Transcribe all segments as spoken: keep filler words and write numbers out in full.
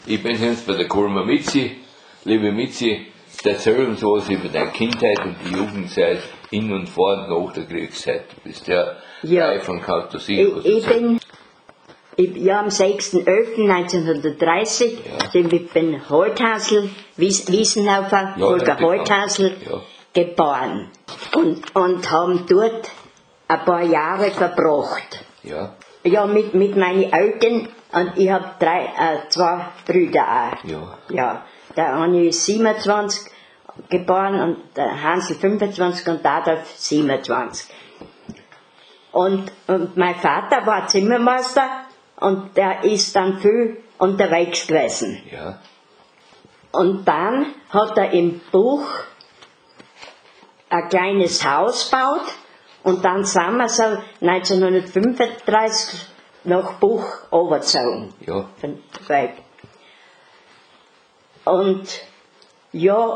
Ich bin jetzt bei der Kolmer Mitzi. Liebe Mitzi, erzähl uns was über deine Kindheit und die Jugendzeit in und vor und nach der Kriegszeit. Du bist ja, ja. von Fantasie. Ich, ich bin ich, ja, am sechster elfter neunzehnhundertdreißig ja. sind wir in Holthasel, Wies, Wiesenhofer, ja, Volker Holthasel, ja. geboren. Und, und haben dort ein paar Jahre verbracht. Ja. Ja, mit, mit meinen Eltern. Und ich habe drei, äh, zwei Brüder auch. Ja. Ja. Der eine ist siebenundzwanzig geboren und der Hansel fünfundzwanzig und der Adolf siebenundzwanzig. Und, und mein Vater war Zimmermeister und der ist dann viel unterwegs gewesen. Ja. Und dann hat er im Buch ein kleines Haus gebaut und dann sind wir so neunzehnhundertfünfunddreißig nach Buch runtergezogen. Ja. Und ja,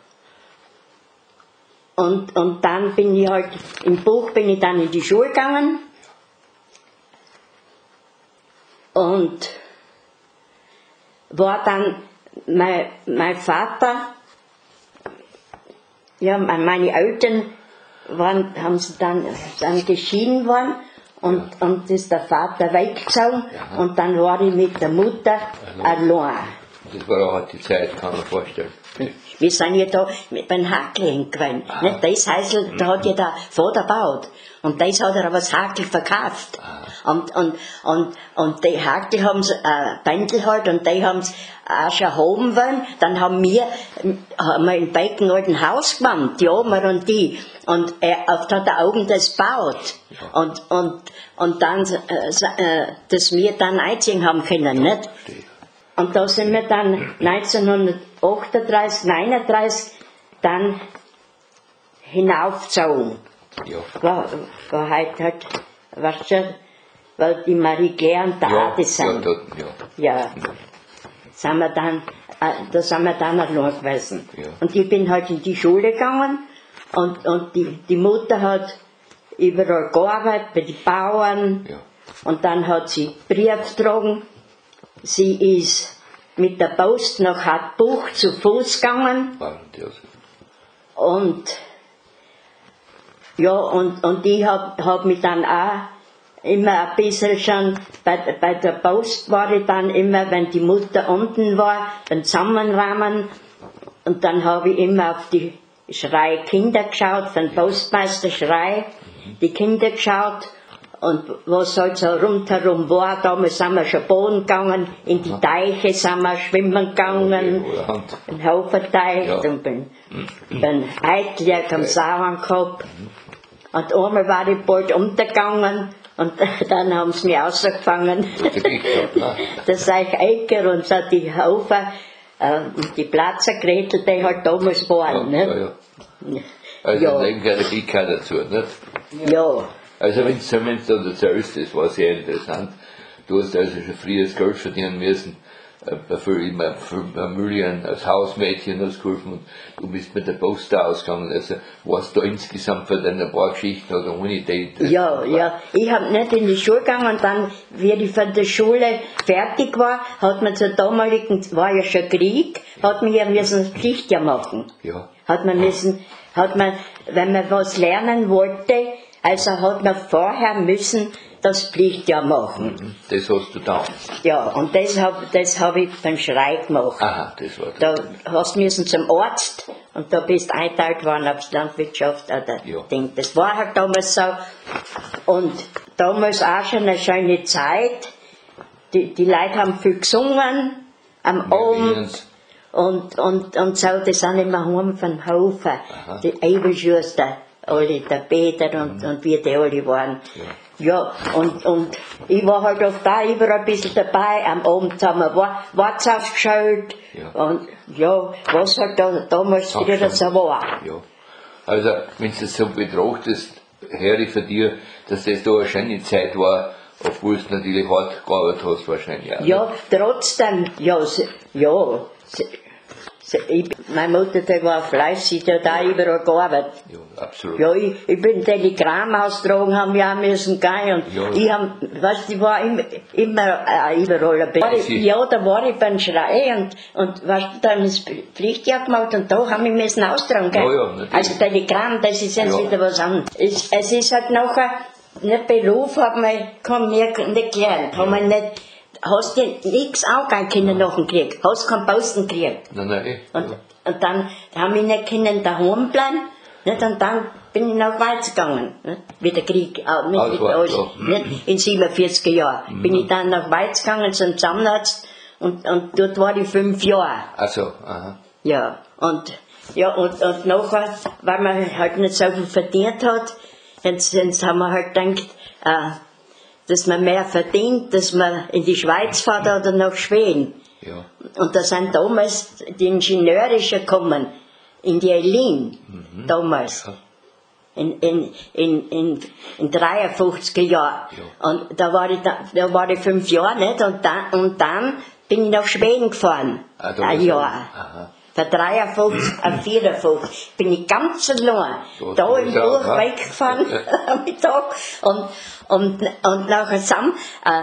und, und dann bin ich halt, im Buch bin ich dann in die Schule gegangen und war dann, mein, mein Vater, ja, meine Eltern waren, haben sie dann, dann geschieden worden. Und, ja. und ist der Vater weggezogen ja. und dann war ich mit der Mutter allein. Das war auch halt die Zeit, kann man vorstellen. Wir sind ja da mit beim Hakel gewesen. Ah. Das Häusl, da hat ja der Vater gebaut. Und das hat er aber das Hakel verkauft. Ah. Und, und, und, und die Hakel haben sie, äh, Bändel halt, und die haben sie auch schon haben wollen. Dann haben wir, haben wir in Becken halt ein Haus gewohnt, die Oma und die. Und er, oft hat er Augen das gebaut. Ja. Und, und, und dann, äh, dass wir dann einziehen haben können, ja. nicht? Und da sind wir dann neunzehnhundertachtunddreißig, neununddreißig dann hinaufgezogen. Ja. War, war halt, halt, weißt du, weil die Marie Claire und der ja, Adi sind. Ja, dort, ja. ja. Sind wir dann, äh, da sind wir dann allein gewesen. Ja. Und ich bin halt in die Schule gegangen und, und die, die Mutter hat überall gearbeitet, bei den Bauern. Ja. Und dann hat sie Brief getragen. Sie ist mit der Post nach Hartbuch zu Fuß gegangen. Und, ja, und, und ich hab, hab mich dann auch immer ein bisschen schon, bei, bei der Post war ich dann immer, wenn die Mutter unten war, beim Zusammenrahmen. Und dann habe ich immer auf die Schrei Kinder geschaut, von Postmeister Schrei, die Kinder geschaut. Und was halt so rundherum war, damals sind wir schon Boden gegangen, in die Teiche sind wir schwimmen gegangen, in Hauferteich, ja. und bin, bin Eitlieg am Sauern gehabt. Und einmal war ich bald untergegangen und dann haben sie mich rausgefangen. Das sei ich Eiker und so die Haufer, äh, die Platzergretel, die halt damals waren. Ja, ne? ja, ja. Also ja. Dann gehört ich keiner dazu, nicht? Ja. Also wenn du zumindest da erzählst, das war sehr interessant. Du hast also schon früher das Geld verdienen müssen, für immer Familien als Hausmädchen hast geholfen und du bist mit der Post da ausgegangen. Also warst du da insgesamt für deine paar Geschichten oder ohne die? Ja, ja. Ich hab nicht in die Schule gegangen und dann, wie ich von der Schule fertig war, hat man zur damaligen, war ja schon Krieg, hat man ja müssen Pflichtjahr machen. Ja. Hat man müssen, hat man, wenn man was lernen wollte, also hat man vorher müssen das Pflichtjahr machen. Das hast du da. Ja, und das habe das hab ich beim Schrei gemacht. Aha, das war das. Da hast du müssen zum Arzt und da bist eingeteilt worden aufs Landwirtschaft oder ja. Ding. Das war halt damals so. Und damals auch schon eine schöne Zeit. Die, die Leute haben viel gesungen am Abend. Und, und, und so, die sind immer heim vom Hofen. Aha. Die Eibelschuster. Alle, der Peter und, mhm. und wir die alle waren. Ja, ja und, und ich war halt oft da überall ein bisschen dabei. Am Abend haben wir Watz aufgeschaut. Ja. Und ja, was halt da, damals wieder so war. Ja. Also, wenn du das so betrachtest, höre ich von dir, dass das da eine schöne Zeit war, obwohl du natürlich hart gearbeitet hast, wahrscheinlich auch. Ja, trotzdem, ja, ja. Ich, meine Mutter, die war fleißig, die hat auch überall gearbeitet. Ja, absolut. Ja, ich, ich bin Telegramm austragen, haben wir auch müssen gehen. Und Ja. ich hab, weißt, ich war immer, immer äh, überall ein bisschen. Ja, da war ich beim Schrei und, und weißt, dann ist Pflichtjahr gemacht und da haben wir müssen austragen. Gell? Ja, ja, natürlich. Also Telegramm, das ist jetzt Ja. wieder was anderes. Es, es ist halt nachher, der Beruf hat man, kann mir nicht gelernt, haben wir nicht. Hast du nichts angehen können nach dem Krieg, hast keinen Posten gekriegt. Nein, nein, eh. Und, Ja. und dann haben wir nicht können daheim bleiben, nicht? Und dann bin ich nach Weiz gegangen, nicht? Wie der Krieg, auch nicht, Also, mit alles, ja. nicht? In siebenundvierziger Jahren. Bin ich dann nach Weiz gegangen zum Zahnarzt und, und dort war ich fünf Jahre. Also, aha. Ja, und, ja, und, und nachher, weil man halt nicht so viel verdient hat, jetzt, jetzt haben wir halt gedacht, äh, dass man mehr verdient, dass man in die Schweiz fährt oder nach Schweden. Ja. Und da sind damals die Ingenieure schon gekommen, in die Elin, Mhm. damals, Ja. in, in, in, in, in dreiundfünfziger Jahren. Ja. Und da war ich, da, da war ich fünf Jahre nicht, und dann, und dann bin ich nach Schweden gefahren, Ah, da ein war's Jahr. auch. Aha. Von dreiundfünfzig auf vierundfünfzig bin ich ganz allein Da da hast du im das auch, Buch ha? weggefahren am Mittag und, und, und nachher zusammen, äh,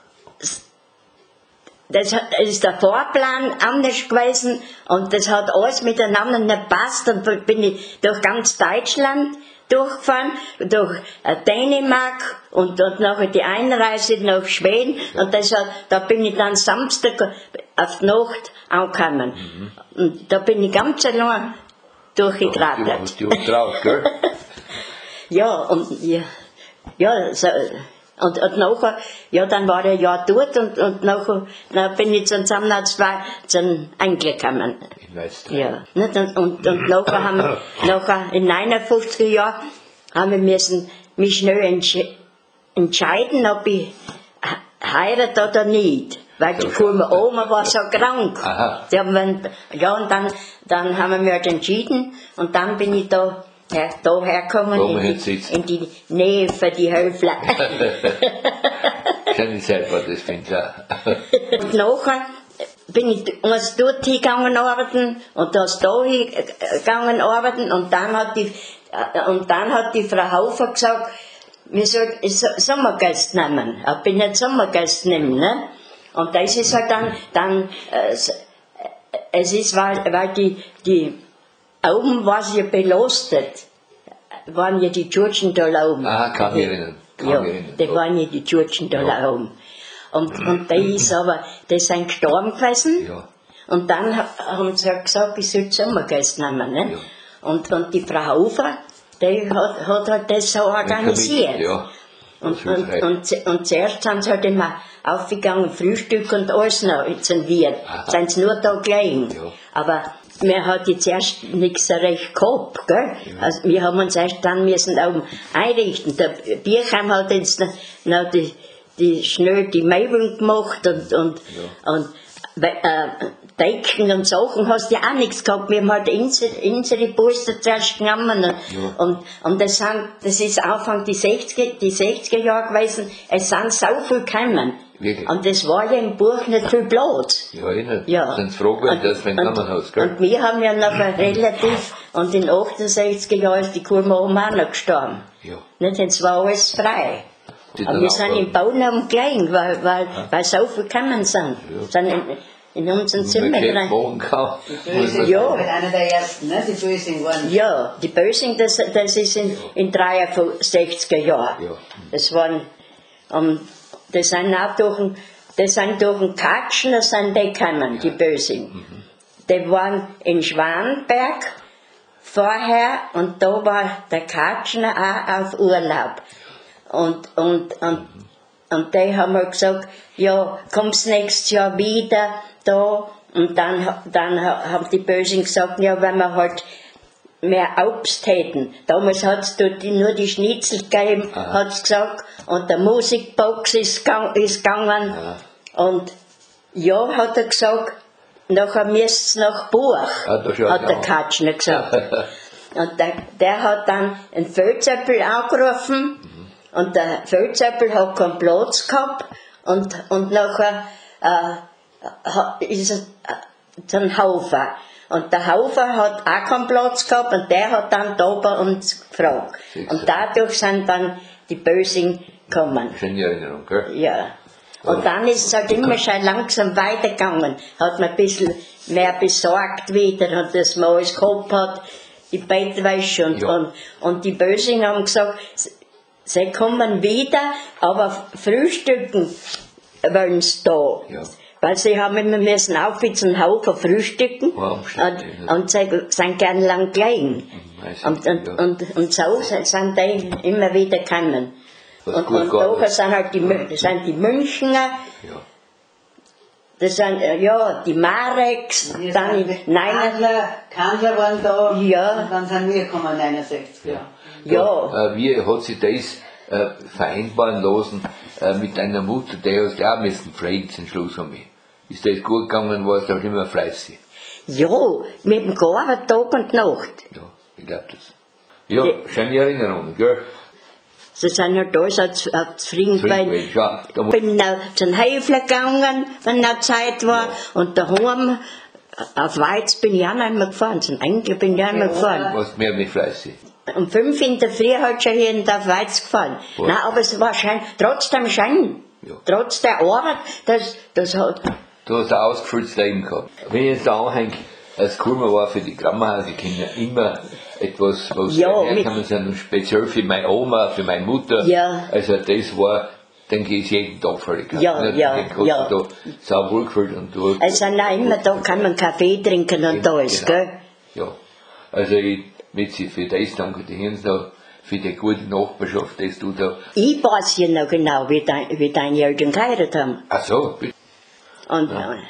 das hat- das ist der Fahrplan anders gewesen und das hat alles miteinander nicht gepasst und da bin ich durch ganz Deutschland durchgefahren, durch äh, Dänemark und, und nachher die Einreise nach Schweden und das hat, da bin ich dann Samstag auf die Nacht angekommen. Und da bin ich ganz allein Die durchgekrabbelt. hast du traut, gell? Ja, und ja, ja so, und, und nachher, ja, dann war ich ein Jahr dort und, und nachher dann bin ich zum Zahnarzt zwei zum eingekommen. Ich weiß das. Ja, nicht? Und, und, und nachher haben wir, nachher in neunundfünfziger Jahren haben wir müssen mich schnell entsch entscheiden, ob ich he- heirate oder nicht. Weil die Kurve Oma war so krank. Aha. Die haben wir, ja, und dann, dann haben wir mich halt entschieden und dann bin ich da, ja, da hergekommen Wo wir in, jetzt die, sitzen. in die Nähe für die Höfler. Schöne Zeit war das, finde ich auch. Und nachher bin ich muss dort hingegangen arbeiten und da ist da hingegangen arbeiten und dann hat die, äh, und dann hat die Frau Haufer gesagt, wir sollten Sommergast nehmen. Ich bin nicht Sommergast nehmen, ne? Und das ist halt dann, dann, äh, s- äh, es ist, weil, weil die, die, oben war sie ja belastet, waren ja die Tschurchen da oben. Aha, kann mich erinnern. Kann Ja, mich erinnern. die waren ja die Tschurchen da Ja. oben. Und, und die ist aber, die sind gestorben gewesen. Ja. Und dann ha- haben sie halt gesagt, ich soll Sommergast nehmen, ne? Ja. Und, und die Frau Hofer, die hat, hat halt das so organisiert. Ja. Und, Das und, hilfreich. und, zu- und zuerst sind sie halt immer aufgegangen, Frühstück und alles noch, jetzt sind wir, Aha. sind sie nur da gelegen. Ja. Aber wir hat jetzt erst nichts so recht gehabt, gell? Also wir haben uns erst dann müssen oben einrichten. Der Birchheim hat jetzt noch, noch die, die, schnell die Möbel gemacht und, und, Ja. und äh, Decken und Sachen hast du ja auch nichts gehabt. Wir haben halt unsere, unsere Poster zuerst genommen. Und, und, und das, sind, das ist Anfang die sechziger, die sechziger Jahre gewesen. Es sind so viel gekommen. Wirklich? Und das war ja im Buch nicht viel Platz. Ja, eh nicht. Ja. Sind froh gewesen, dass wir ein Kammerhaus, gell? Und wir haben ja nachher relativ, und in achtundsechziger Jahren ist die Kurma Oma auch noch gestorben. Ja. Nicht, jetzt war alles frei. Die Aber dann wir auch, sind äh, im Baunaum gelegen, weil, weil, weil so viel gekommen sind. Sind in, in unseren Man Zimmer kennt rein. morgen kaum. Bösing Ja. war einer der ersten, ne? Die Bösing waren. Ja, die Bösing, das, das ist in, in dreiundsechziger Jahren. Ja. Das waren, um, das sind auch durch den, das sind durch den Katschen, das sind die gekommen, die Bösing. Die waren in Schwanberg vorher und da war der Katschner auch auf Urlaub. Und, und, und, und die haben mir gesagt, ja, kommst nächstes Jahr wieder da. Und dann, dann haben die Bösen gesagt, ja, wenn wir halt mehr Obst hätten. Damals hat es dort nur die Schnitzel gegeben, hat es gesagt. Und der Musikbox ist, gang, ist gegangen. Aha. Und ja, hat er gesagt, nachher müsst's nach Buch, Ah, da schaut hat der er. Katschner gesagt. Und der, der hat dann einen Feldzöppel angerufen und der Feldzöppel hat keinen Platz gehabt und, und nachher äh, ha- ist er äh, zum Haufen. und der Haufer hat auch keinen Platz gehabt und der hat dann da bei uns gefragt. Und dadurch sind dann die Bösing gekommen. Schöne Erinnerung, gell? Ja. Und dann ist es halt immer schon langsam weitergegangen. Hat man ein bisschen mehr besorgt wieder und das man alles gehabt hat, die Bettwäsche und, Ja. und, und die Bösing haben gesagt, sie kommen wieder, aber frühstücken wollen sie da. Ja. Weil sie haben immer müssen auf wie einen Haufen frühstücken Ja, und, umständlich, und sie sind gern lang gelegen. Weiß Und, ich, und, ja. und, und so sind die immer wieder gekommen. Was Und, gut und gegangen da ist. sind halt die, Mün- das sind die Münchner, Ja. das sind, äh, ja, die Mareks, Wir dann sind in Nein, Kandler, Kandler waren da. Ja. Und dann sind wir gekommen, neunundsechzig. Ja. ja, Äh, wie hat sich das äh, vereinbaren lassen äh, mit deiner Mutter, die hast ja auch müssen fragen zum Schluss um mich. Ist das gut gegangen, warst du auch immer fleißig? ja, mit dem gearbeitet Tag und Nacht. Ja, ich glaube das. Ja, schöne Erinnerungen, gell? Sie sind halt alles auf auf zufrieden gewesen. Friedweg, ja. Da Ich mu- bin noch zu den Häufler gegangen, wenn noch Zeit war, Ja. und daheim, auf Weiz bin ich auch nicht mehr gefahren, zum Enkel bin ich auch nicht mehr gefahren. warst mehr mit fleißig. Um fünf in der Früh hat schon hier in der Weiz gefahren. Ja. Nein, aber es war schön, trotzdem schön. Ja. Trotz der Arbeit, das, das hat, Du hast ein ausgefülltes Leben gehabt. Wenn ich jetzt da anhänge, als Kurma war für die Grammerhauser-Kinder immer etwas, was Ja, herkommen sind, speziell für meine Oma, für meine Mutter. Ja. Also das war, denke ich, ist jeden Tag völlig. Ja, ja, ja. Du da sauber gefühlt und du. es sind auch immer da, kann man Kaffee trinken und alles, Genau. gell? Ja. Also ich möchte für das danke dir Hirns da, für die gute Nachbarschaft, dass du da. Ich weiß ja noch genau, wie, dein, wie deine Eltern geheiratet haben. Ach so, bitte. Und,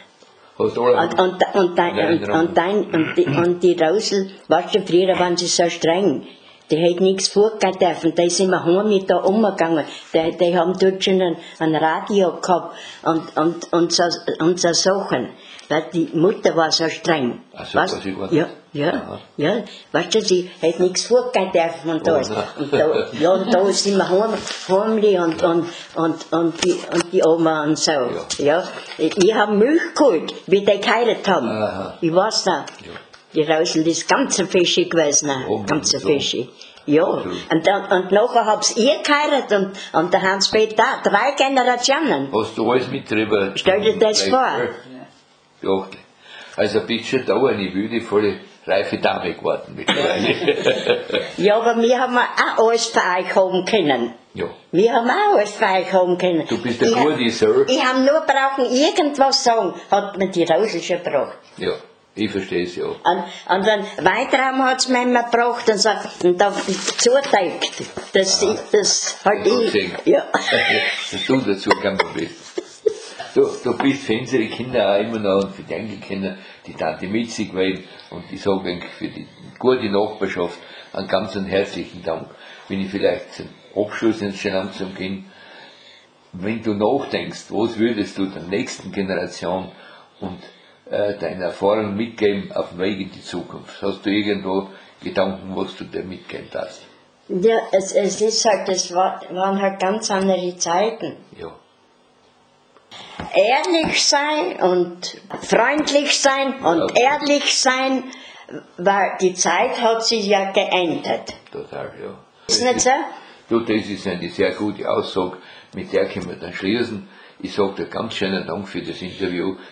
Hast du alle. und, und, und, dein, und, und, dein, und, die, und die Rausel, weißt du, früher waren sie so streng. Die hätten nichts vorgehen dürfen, die sind wir heimlich da umgegangen. Die, die haben dort schon ein, ein Radio gehabt und, und, und, so, und so Sachen. Weil die Mutter war so streng. Ach so, Weißt? was ich war- Ja, ja, Aha. ja. Weißt du, sie hätte nichts vorgehen dürfen und alles. Oh, nein. Und da, ja, und da sind wir heim, heimlich und, und, und, und, die, und die Oma und so. Ja. Ich habe Milch geholt, wie die geheiratet haben. Aha. Ich weiß noch. Ja. Die Rausel ist ganz ein Fischi gewesen, Oh, ganz ein so. Fischi. Ja, So. und, dann, und nachher hab's ihr geheiratet und, und der Hans-Peter auch, drei Generationen. Hast du alles mitgetrieben? Stell dir das vor. Ja. Also bist schon da eine würdevolle, reife Dame geworden mittlerweile. Ja, aber wir haben auch alles für euch haben können. Ja. Wir haben auch alles für euch haben können. Du bist der Ich- gute Sohn. Ich habe nur brauchen irgendwas sagen, hat mir die Rausel schon gebracht. Ja, ich verstehe es ja. Und, und dann Weitraum hat's mir immer gebracht und, so, und da zugezeigt, dass ich das halt Ja, ich. gesehen. Ja. Dass du dazu gekommen bist. Du, du bist für unsere Kinder auch immer noch und für die Enkelkinder die Tante Mitzi gewesen und ich sage eigentlich für die gute Nachbarschaft einen ganz einen herzlichen Dank. Wenn ich vielleicht zum Abschluss jetzt schon langsam gehen, wenn du nachdenkst, was würdest du der nächsten Generation und äh, deine Erfahrung mitgeben auf dem Weg in die Zukunft? Hast du irgendwo Gedanken, was du dir mitgeben darfst? Ja, es, es ist halt, es war, waren halt ganz andere Zeiten. Ja. Ehrlich sein und freundlich sein und Ja. ehrlich sein, weil die Zeit hat sich ja geändert. Total, ja. Ist nicht so? Du, das ist eine sehr gute Aussage, mit der können wir dann schließen. Ich sage dir ganz schönen Dank für das Interview.